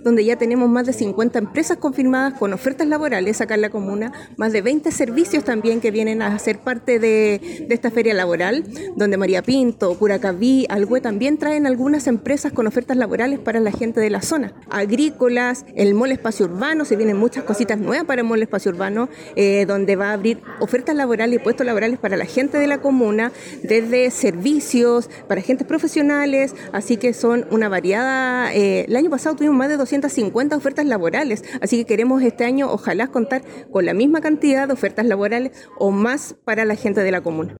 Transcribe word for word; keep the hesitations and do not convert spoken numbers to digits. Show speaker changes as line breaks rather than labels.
donde ya tenemos más de cincuenta empresas confirmadas con ofertas laborales acá en la comuna, más de veinte servicios también que vienen a ser parte de, de esta feria laboral, donde María Pinto, Curacaví, Algüe también traen algunas empresas con ofertas laborales para la gente de la zona. Agrícolas, el Mall Espacio Urbano, se vienen muchas cositas nuevas para el Mall Espacio Urbano, eh, donde va a abrir ofertas laborales y puestos laborales para la gente de la comuna, desde servicios, para agentes profesionales, así que son una variada. Eh, el año pasado tuvimos más de doscientas cincuenta ofertas laborales, así que queremos este año ojalá contar con la misma cantidad de ofertas laborales o más para la gente de la comuna.